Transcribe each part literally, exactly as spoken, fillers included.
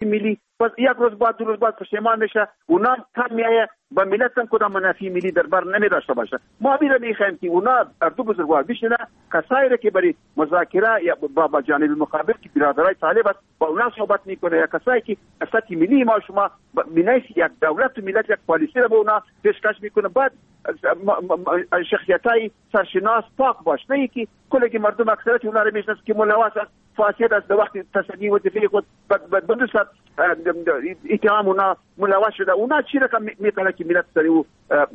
ملی پس یک روز بعد دو روز بعد پشیمان میشه، اونا کم میایه و ملت هم کدام منافع ملی در بر نمی داشته باشه. ما میره میخوایم که اونا دو بزرگوار بشینه، کسایی را که برای مذاکره یا با جانب مقابل که برادرای طالب است با اونا صحبت میکنه، یا کسایی که اساسی ملی ما شما بنایش یک دولت و ملت یک پالیسی را به اونا پیشکش میکنه، بعد شخصیتای سرشناس پاک باشه، نه که کلی مردم اکثریت اونا را میشناسه که ملواس فاسد است، در وقت تصدی وظیفه خود بدوست اتهام اونا ملواس شده، اونا چی رقم میتونه که ملت سری او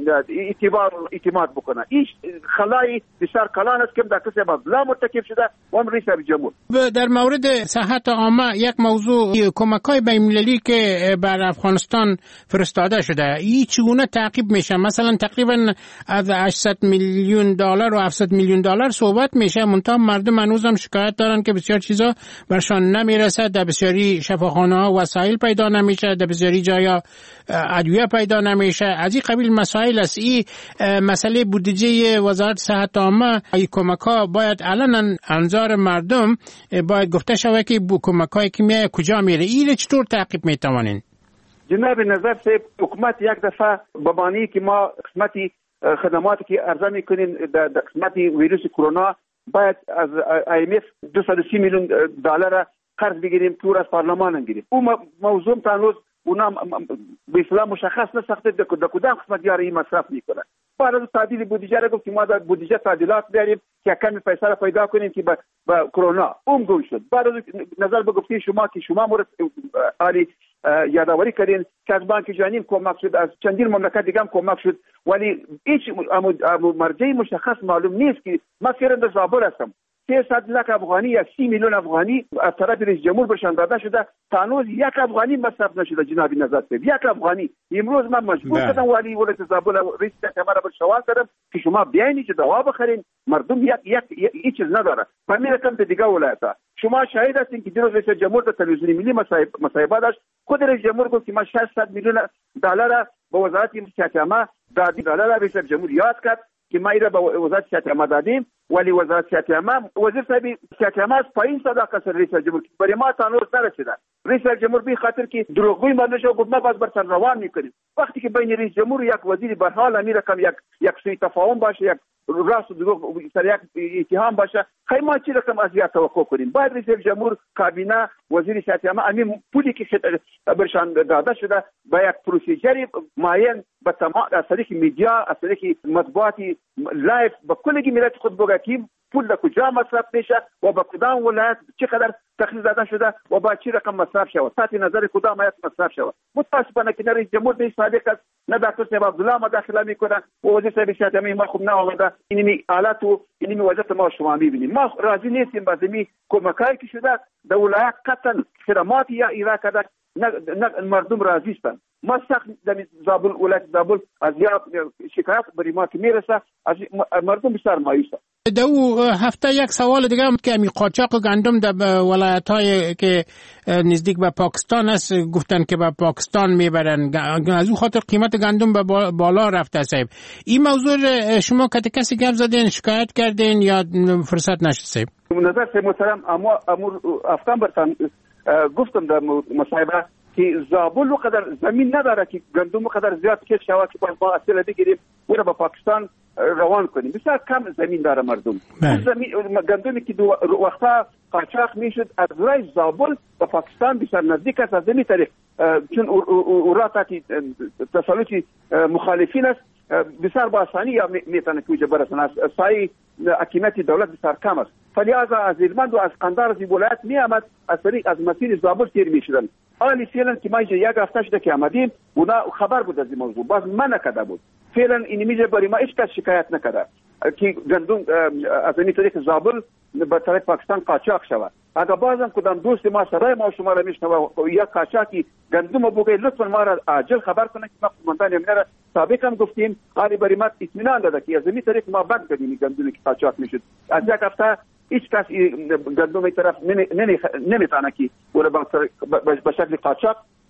اعتبار اعتماد بکنه. این خلای بسیار کلان است که در کسی بلا مرتکب شده و هم رئیس جمهور. در مورد صحت عامه یک موضوع کمک‌های بین‌المللی که بر افغانستان فرستاده شده، این چگونه تعقیب میشه؟ مثلا تقریبا از هشتصد میلیون دلار و هفتصد میلیون دلار صحبت میشه، منتها مردم هنوز هم شکایت دارن که بسیار چیزا برشان نمیرسه، در بسیاری شفاخانه‌ها وسایل پیدا نمیشه، در بسیاری جایا ادویه پیدا نمیشه. از این قبیل مسائل است. این مسئله بودجه وزارت صحت عامه، این کمک‌ها باید علنا انظار مردم باید گفته شود که کمک‌های که میاد کجا میره. این چطور تعقیب میتوانین؟ جناب نظر صاحب، حکومت یک دفعه ببانی که ما قسمتی خدماتی که عرضه میکنیم در قسمتی ویروس کرونا باید از آی ام اف دویست و سی میلیون دلار قرض بگیریم، تور از پارلمان بگیریم. اون موضوع تنوز اونا به اصطلاح مشخص نساخته در کدام قسمت یاری مصرف میکنه. بعد از تعدیل بودجه را گفتیم ما در بودجه تعدیلات بیاریم که کمی پیسه را پیدا کنیم که با, با کرونا اون گم شد. بعد از نظر به گفته شما که شما مورد عالی یادآوری کردین که از بانک جهانی کمک شد، از چندین مملکت دیگه هم کمک شد، ولی هیچ مرجع مشخص معلوم نیست که ما فعلا در زابل هستم سیصد لک افغانی یا سی میلیون افغانی از طرف رئیس جمهور برشان داده شده، تانوز یک افغانی مصرف نشده. جناب نظر صاحب، یک افغانی امروز من مجبور شدم ولی ولایت زابل رئیس کمر بر سوال کردم که شما بیاین که دوا بخرین، مردم یک یک هیچ چیز نداره. من رقم دیگه ولایت‌ها شما شاهد هستین که دیروز رئیس جمهور در تلویزیون ملی مصاحبه داشت، خود رئیس جمهور گفت که ما ششصد میلیون دلار به وزارت صحت عامه دادیم. دلار رئیس جمهور یاد کرد که ما ایره به وزارت صحت عامه دادیم، ولی وزارت صحت عامه وزیر صاحب صحت عامه از پایین صداقت سر رئیس جمهور برای ما تنور نرسیده. رئیس جمهور به خاطر که دروغگویی مانده گفت ما باز بر سر روان میکنیم، وقتی که بین رئیس جمهور و یک وزیر به حال امیر کم یک یک سوء تفاهم باشه، یک راست و دروغ سر یک اتهام باشه، خیلی ما چی رقم ازیات توقع کنیم؟ باید رئیس جمهور، کابینه، وزیر صحت عامه همین پولی که برشان داده شده با یک پروسیجری معین به تمام از طریق میدیا، از طریق مطبوعاتی لایف به کل ملت خود بگیم پول در کجا مصرف میشه و با کدام ولایت چقدر تخصیص داده شده و با چی رقم مصرف شود، تحت نظر کدام هیئت مصرف شود. متاسفانه که رئیس جمهور به صادق است، نه دکتر صاحب عبدالله مداخله میکنه و وزیر صاحب صحت عامه ما خوب نه آمده. اینمی حالت و اینمی وضعیت ما شما میبینیم. ما راضی نیستیم با زمین کمکایی که شده در ولایت قطعا خدمات یا ایرا کرده، نه مردم راضی هستند. ما سخت در زابل ولایت زابل از یا شکایت بر ما که میرسه از مردم بسیار مایوسه. دو هفته یک سوال دیگه هم که می قاچاق گندم در ولایت‌های که نزدیک به پاکستان است گفتن که به پاکستان میبرن، از اون خاطر قیمت گندم به بالا رفته. صاحب این موضوع شما که کسی گپ زدین شکایت کردین یا فرصت نشد؟ صاحب نظر صاحب محترم، اما امور افتان برتان گفتم در مصاحبه که زابل وقدر زمین نداره که گندم وقدر زیاد کش شود که با اصل بگیریم و را به پاکستان روان کنیم. بسیار کم زمین داره مردم. زمین گندمی که دو وقتا قاچاق میشد از رای زابل به پاکستان بسیار نزدیک است. از زمین طریق چون اوراتی تسلط مخالفین است بسیار با آسانی یا میتونه که وجه برسن. از سای حکیمت دولت بسیار کم است، فلهذا از هلمند و از قندهار از ولایت می آمد از طریق از مسیر زابل تیر میشدن. حالی فعلا که ما اینجا یک هفته شده که آمدیم اونا خبر بود از این موضوع، باز من نکرده بود. فعلا این میجه برای ما هیچ کس شکایت نکرده که گندم از این طریق زابل به طرف پاکستان قاچاق شود. اگر بازم کدام دوست ما سرای ما شما را میشنوه یک قاچاقی گندم بگه لطفا ما را عاجل خبر کنه که ما قومندان امنیت را سابق هم گفتیم، حالی برای ما اطمینان داده که از این طریق ما بند کردیم گندمی که قاچاق میشد. از یک هفته هیچ کس گندم این طرف نمیتونه که او را به شکل قاچاق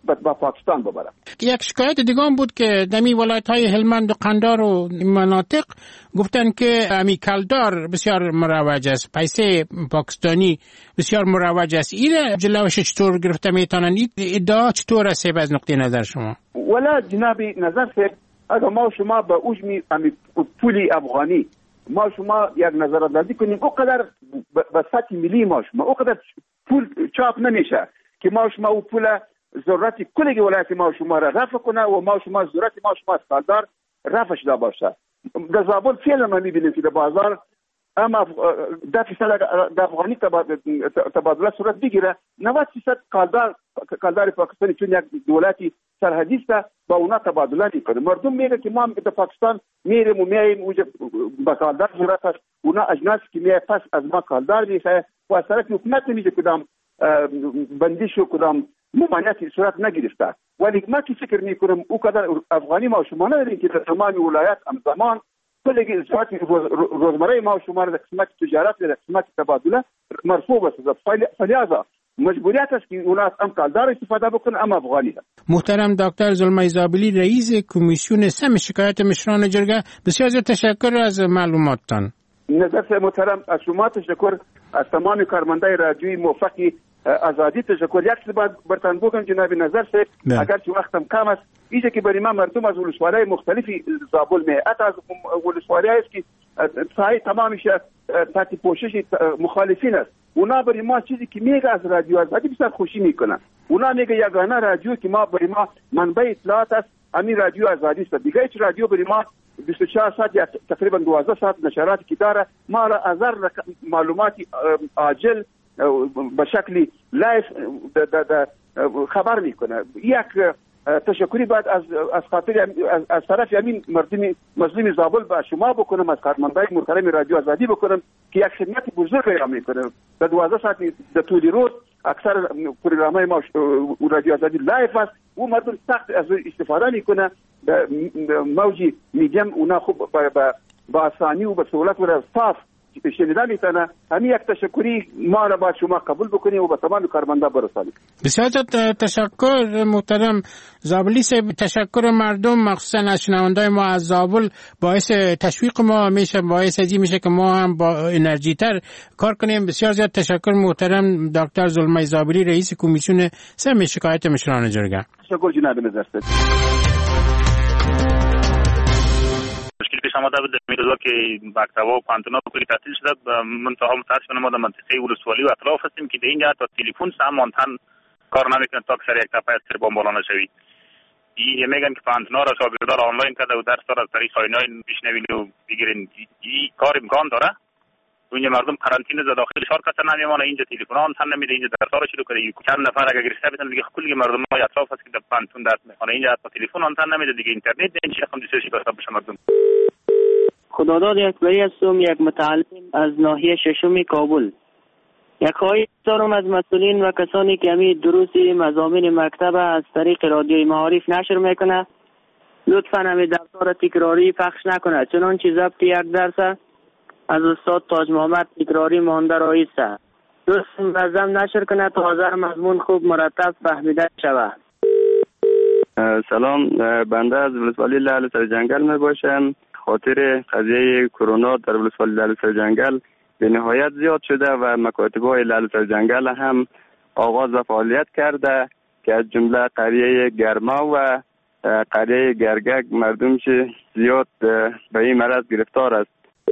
با پاکستان ببره. یک شکایت دیگه هم بود که دمی ولایت های هلمند و قندار و مناطق گفتن که امی کلدار بسیار مروج است، پیسه پاکستانی بسیار مروج است. این جلوش چطور گرفته میتونن؟ ادعا چطور است از نقطه نظر شما؟ ولا جنابی نظر سه اگر ما شما به اوجمی امی پولی افغانی ما شما یک نظراندازی کنیم اونقدر به سطح ملی ما شما اونقدر پول چاپ نمیشه که ما شما او پول ضرورت کل ولایت ما شما را رفع کنه و ما شما ضرورت ما شما سالدار رفع شده باشه. در زابل فعلا ما میبینیم که در بازار اما ده فیصد در افغانی تبادله صورت بگیره، نود فیصد کالدار کالدار پاکستانی چون یک دولتی سرحدی است با اونا تبادله میکنه. مردم میگه که ما در پاکستان میریم و میایم اونجا با کالدار ضرورت است، اونا اجناس که میای پس از ما کالدار میخواه و از طرف حکومت نمیشه کدام بندیش و کدام ممانعتی صورت نگرفته. ولی ما که فکر میکنم او قدر افغانی ما شما نداریم که در تمام ولایت همزمان کلی صورت روزمره ما شما در قسمت تجارت و در قسمت تبادله مرفوع است. فلذا مجبوریت است که اونها هم کالدار استفاده بکنن اما افغانی ده. محترم دکتر زلمای زابلی رئیس کمیسیون سم شکایت مشران جرگه، بسیار زیاد تشکر از معلوماتتان. نظر محترم از شما تشکر، از تمام کارمندای رادیویی موفقی آزادی تشکر. یک بعد برتن بگم جناب نظر صاحب اگر چه وقتم کم است اینجا که برای ما مردم از ولسوالی‌های مختلفی زابل می حتی از ولسوالی‌هایی است که ساحه تمامش تحت پوشش مخالفین است، اونا برای ما چیزی که میگه از رادیو آزادی بسیار خوشی میکنن. اونا میگه یگانه رادیو که ما برای ما منبع اطلاعات است همین رادیو آزادی است. دیگه هیچ رادیو برای ما بیست و چهار ساعت یا تقریبا دوازده ساعت نشراتی که داره ما را از هر معلوماتی عاجل به شکلی لایف خبر میکنه. یک تشکری بعد از از خاطر از, از طرف همین مردم مظلوم زابل با شما بکنم، از کارمندای محترم رادیو آزادی بکنم که یک خدمت بزرگ را میکنه. در دوازده ساعت در طول روز اکثر پروگرام‌های ما رادیو آزادی لایف است و مردم سخت از استفاده میکنه. موجی میگم اونا خوب با با آسانی و به سهولت و صاف شنیدن میتونه. همین یک تشکری ما را باید شما قبول بکنیم و به تمام کارمندا برسانیم. بسیار تشکر محترم زابلی صاحب. تشکر مردم مخصوصا از شنوندای ما از زابل باعث تشویق ما میشه، باعث ازی میشه که ما هم با انرژی تر کار کنیم. بسیار زیاد تشکر محترم دکتر زلمای زابلی رئیس کمیسیون سم شکایت مشران جرگه. تشکر جناب نظر صاحب. مشکلی پیش آمده بود در میدوزا که مکتب‌ها و پانتونا کلی تعطیل شده. منتها متاسفانه ما در منطقه ولسوالی و اطراف هستیم که در اینجا تا تلفن هم آنتن کار نمیکنه تا که سر یک تپه سر بمبالا نشوید. این میگن که پانتونا را شاگردان آنلاین کرده و درس داره از طریق آنلاین بشنوید و بگیرین. این کار امکان داره؟ اونجا مردم قرنطینه در داخل شهر کسا نمیمونه، اینجا تلفن آنتن نمیده، اینجا درس‌ها رو شروع کرده. چند نفر اگه گرفته بتن دیگه کلی مردم ما اطراف هست که در پانتون درس میخونه، اینجا حتی تلفن آنتن نمیده دیگه، اینترنت این چیزا هم دیسه شکسته بشه مردم. خداداد اکبری هستم، یک متعلم از ناحیه ششم کابل. یک خواهش دارم از مسئولین و کسانی که همین دروس مضامین مکتب از طریق رادیوی معارف نشر میکنه لطفاً همین درس‌ها را تکراری پخش نکنه، چنانچه ضبط یک درس از استاد تاج محمد تکراری مانده رایسته. درست منظم نشر کنه تا حاضر مضمون خوب مرتب فهمیده شود. سلام، بنده از ولسوالی لعل سر جنگل می باشم. خاطر قضیه کرونا در ولسوالی لعل سر جنگل به نهایت زیاد شده و مکاتب‌های لعل سر جنگل هم آغاز و فعالیت کرده که از جمله قریه گرما و قریه گرگک مردم چه زیاد به این مرض گرفتار است.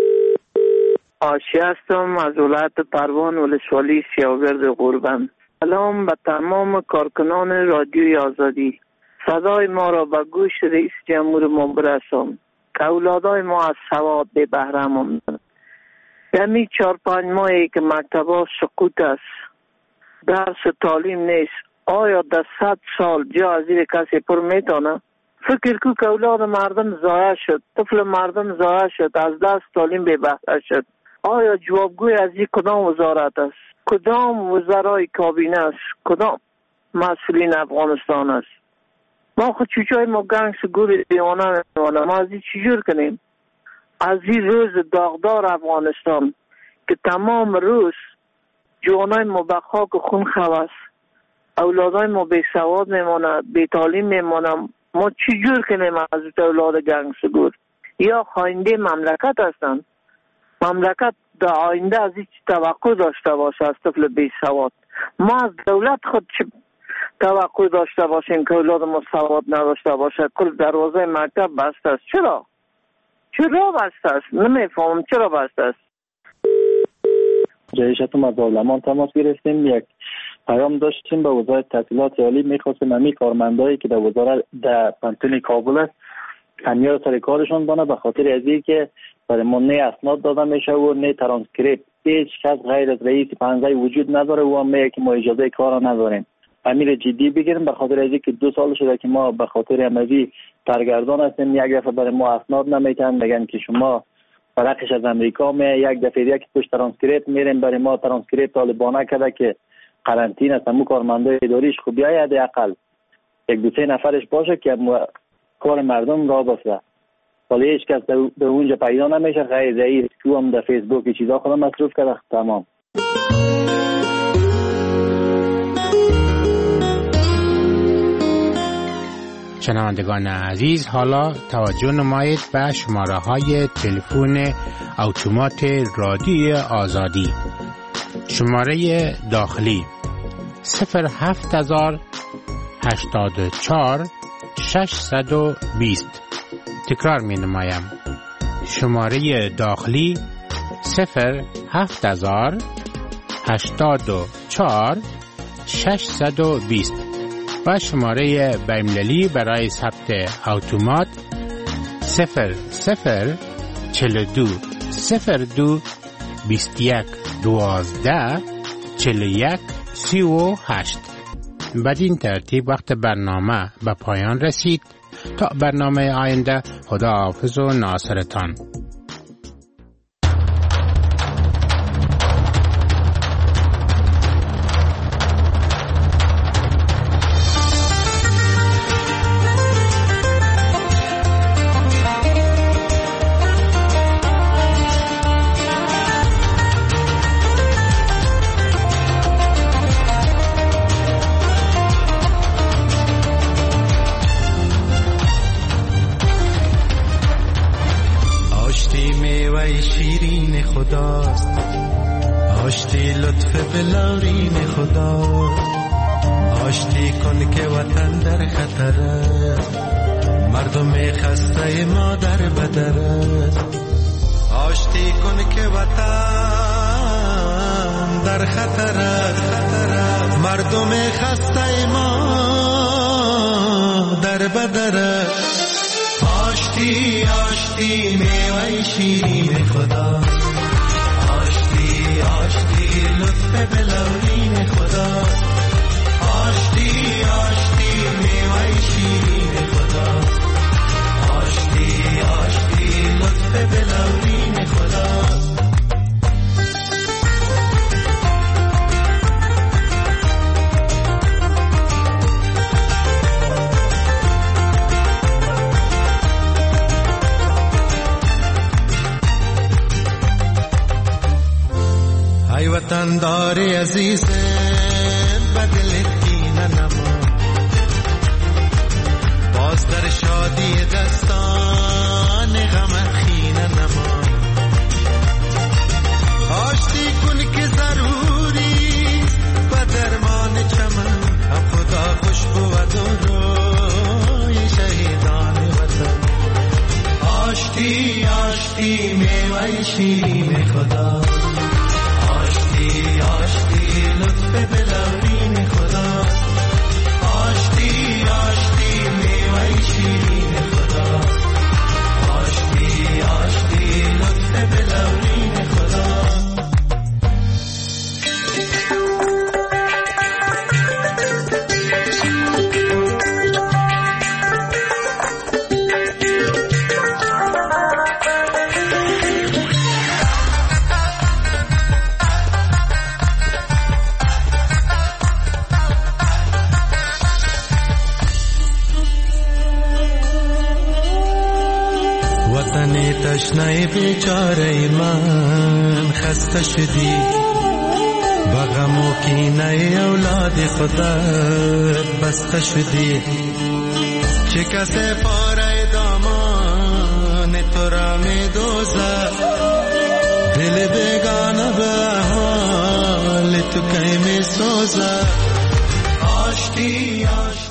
آشی هستم از ولایت پروان ولسوالی سیاگرد غربند. سلام به تمام کارکنان رادیوی آزادی. صدای ما را به گوش رئیس جمهور ما برسان که اولادای ما از سواد به بهره ماندند. یعنی چهار پنج ماهی که مکتبا سقوط است، درس تعلیم نیست، آیا در صد سال جا از این کسی پر میتونه؟ فکر کو که اولاد مردم ضایع شد، طفل مردم ضایع شد، از دست تعلیم به بهره شد. آیا جوابگوی از این کدام وزارت است؟ کدام وزرای کابینه است؟ کدام مسئولین افغانستان است؟ ما خود چوچای ما گنگ سگور دیوانه میمانه. ما از این چجور کنیم؟ از این روز داغدار افغانستان که تمام روز جوانای ما به خاک خون خواست، اولادای ما بی سواد میمونه، بی تعلیم میمونه. ما چی جور کنیم از اولاد گنگسگور؟ یا خاینده مملکت هستن. مملکت در آینده از هیچ توقع داشته باشه از طفل بی سواد. ما از دولت خود چی توقع داشته باشیم که اولاد ما سواد نداشته باشه؟ کل دروازه مکتب بسته است. چرا؟ چرا بسته است؟ نمیفهمم چرا بسته است. جایشتون از پارلمان تماس گرفتیم، یک پیام داشتیم به وزارت تحصیلات عالی، میخواستیم همین کارمندایی که در وزارت در پانتون کابل است همیار سر کارشون بانه، به خاطر از این که برای ما نه اسناد داده میشه و نه ترانسکریپت. هیچ کس غیر از رئیس پنزه وجود نداره و میگه که ما اجازه کار نداریم. همین جدی بگیریم، به خاطر از که دو سال شده که ما به خاطر امروزی سرگردان هستیم. یک دفعه برای ما اسناد نمیتن، میگن که شما فرقش از امریکا می، یک دفعه یک پشت ترانسکریپت میریم برای ما ترانسکریپت طالبانه کرده که قرنطینه است. همون کارمندای اداریش خوب بیاید حداقل یک دو سه نفرش باشه که کار مردم را بسته، ولی هیچ کس در اونجا پیدا نمیشه غیر رئیس که هم در فیسبوک چیزا خودم مصروف کرده. تمام. شنوندگان عزیز، حالا توجه نمایید به شماره های تلفن اتومات رادیوی آزادی. شماره داخلی صفر هفت هزار هشتاد و چهار ششصد و بیست. تکرار می نمایم. شماره داخلی صفر هفت هزار هشتاد و چهار ششصد و بیست و شماره بین‌المللی برای ثبت اتومات صفر صفر چهل و دو صفر دو بیست و یک دوازده چهل و یک سی و هشت. بدین ترتیب وقت برنامه به پایان رسید. تا برنامه آینده، خدا حافظ و ناصرتان. آشتی لطف بلارین خدا، آشتی کن که وطن در خطر است، مردم خسته ما در بدر است. آشتی کن که وطن در خطر است، مردم خسته ما در بدر است. آشتی آشتی میوه شیرین خدا، آشتی لطف بلورین خدا، آشتی آشتی میوه شیرین خدا، آشتی آشتی لطف بلورین خدا. ای وطن داری عزیز بدل کینه نما، باز در شادی دستان غم خینه نما. آشتی کن که ضروری و درمان چمن، هم خدا خوشبو و روی شهیدان وطن. آشتی آشتی میوه شیرین خدا، آشتی لطف بلورین خدا، آشتی آشتی میوه شیرین خدا، آشتی آشتی لطف بلورین خدا. تشنه بیچاره من خسته شدی، با غم و کینه اولاد خدا بسته شدی، چه کسی پاره دامان تو را می دوزه، دل بیگانه به حال تو کی می سوزه. آشتی آشتی